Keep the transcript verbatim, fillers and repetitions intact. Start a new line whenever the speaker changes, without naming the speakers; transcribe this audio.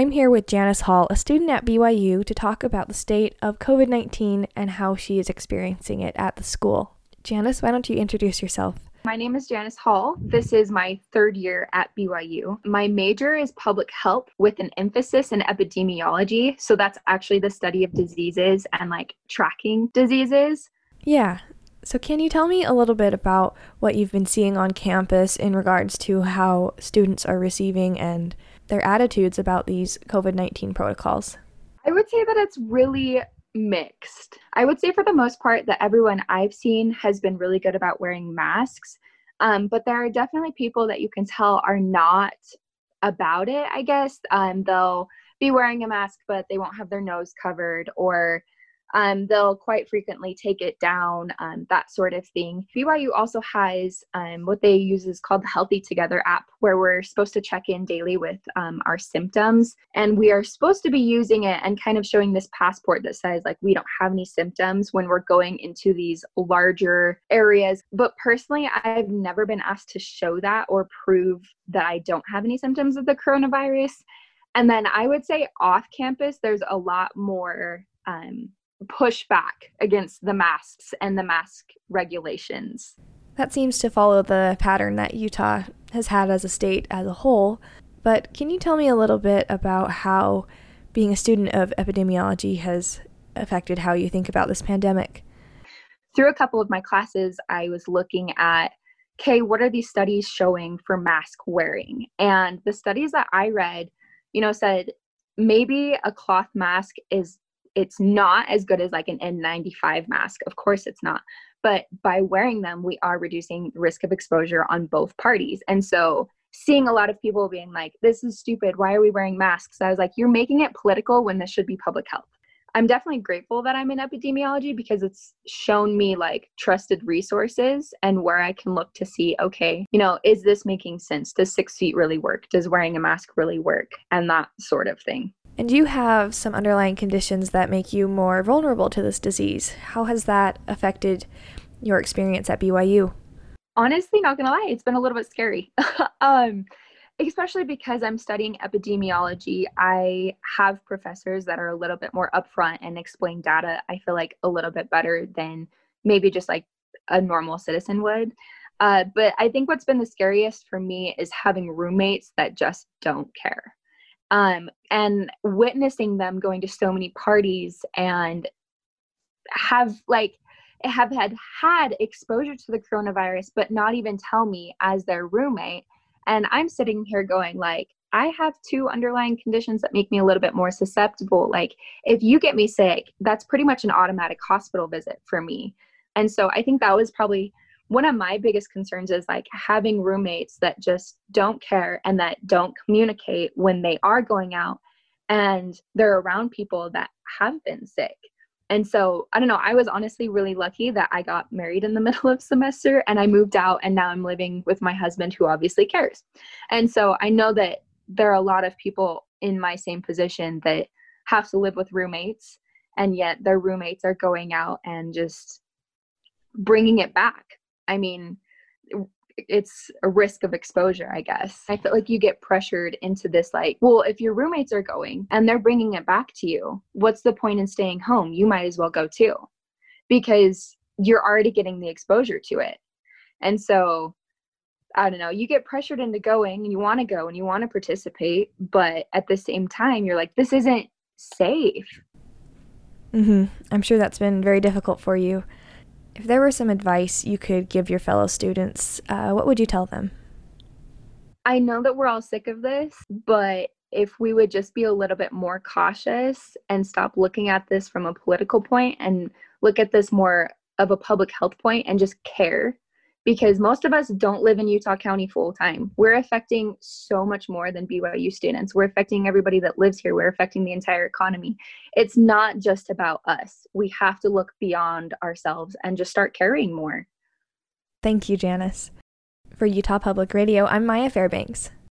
I'm here with Janice Hall, a student at B Y U, to talk about the state of covid nineteen and how she is experiencing it at the school. Janice, why don't you introduce yourself?
My name is Janice Hall. This is my third year at B Y U. My major is public health with an emphasis in epidemiology. So that's actually the study of diseases and like tracking diseases.
Yeah. So can you tell me a little bit about what you've been seeing on campus in regards to how students are receiving and their attitudes about these covid nineteen protocols?
I would say that it's really mixed. I would say for the most part that everyone I've seen has been really good about wearing masks. Um, but there are definitely people that you can tell are not about it, I guess. Um, they'll be wearing a mask, but they won't have their nose covered, or Um, they'll quite frequently take it down, um, that sort of thing. B Y U also has um, what they use is called the Healthy Together app, where we're supposed to check in daily with um, our symptoms. And we are supposed to be using it and kind of showing this passport that says, like, we don't have any symptoms when we're going into these larger areas. But personally, I've never been asked to show that or prove that I don't have any symptoms of the coronavirus. And then I would say off campus, there's a lot more um, pushback against the masks and the mask regulations.
That seems to follow the pattern that Utah has had as a state as a whole. But can you tell me a little bit about how being a student of epidemiology has affected how you think about this pandemic?
Through a couple of my classes, I was looking at, okay, what are these studies showing for mask wearing? And the studies that I read, you know, said maybe a cloth mask is it's not as good as like an N ninety-five mask. Of course it's not. But by wearing them, we are reducing the risk of exposure on both parties. And so seeing a lot of people being like, this is stupid, why are we wearing masks? I was like, you're making it political when this should be public health. I'm definitely grateful that I'm in epidemiology because it's shown me like trusted resources and where I can look to see, okay, you know, is this making sense? Does six feet really work? Does wearing a mask really work? And that sort of thing.
And you have some underlying conditions that make you more vulnerable to this disease. How has that affected your experience at B Y U?
Honestly, not gonna lie, it's been a little bit scary. um, especially because I'm studying epidemiology. I have professors that are a little bit more upfront and explain data, I feel like, a little bit better than maybe just like a normal citizen would. Uh, but I think what's been the scariest for me is having roommates that just don't care. Um, and witnessing them going to so many parties and have like have had had exposure to the coronavirus, but not even tell me as their roommate. And I'm sitting here going like, I have two underlying conditions that make me a little bit more susceptible. Like if you get me sick, that's pretty much an automatic hospital visit for me. And so I think that was probably one of my biggest concerns is like having roommates that just don't care and that don't communicate when they are going out and they're around people that have been sick. And so, I don't know, I was honestly really lucky that I got married in the middle of semester and I moved out and now I'm living with my husband who obviously cares. And so I know that there are a lot of people in my same position that have to live with roommates and yet their roommates are going out and just bringing it back. I mean, it's a risk of exposure, I guess. I feel like you get pressured into this, like, well, if your roommates are going and they're bringing it back to you, what's the point in staying home? You might as well go too, because you're already getting the exposure to it. And so, I don't know, you get pressured into going and you want to go and you want to participate, but at the same time, you're like, this isn't safe.
Mm-hmm. I'm sure that's been very difficult for you. If there were some advice you could give your fellow students, uh, what would you tell them?
I know that we're all sick of this, but if we would just be a little bit more cautious and stop looking at this from a political point and look at this more of a public health point and just care, because most of us don't live in Utah County full time. We're affecting so much more than B Y U students. We're affecting everybody that lives here. We're affecting the entire economy. It's not just about us. We have to look beyond ourselves and just start caring more.
Thank you, Janice. For Utah Public Radio, I'm Maya Fairbanks.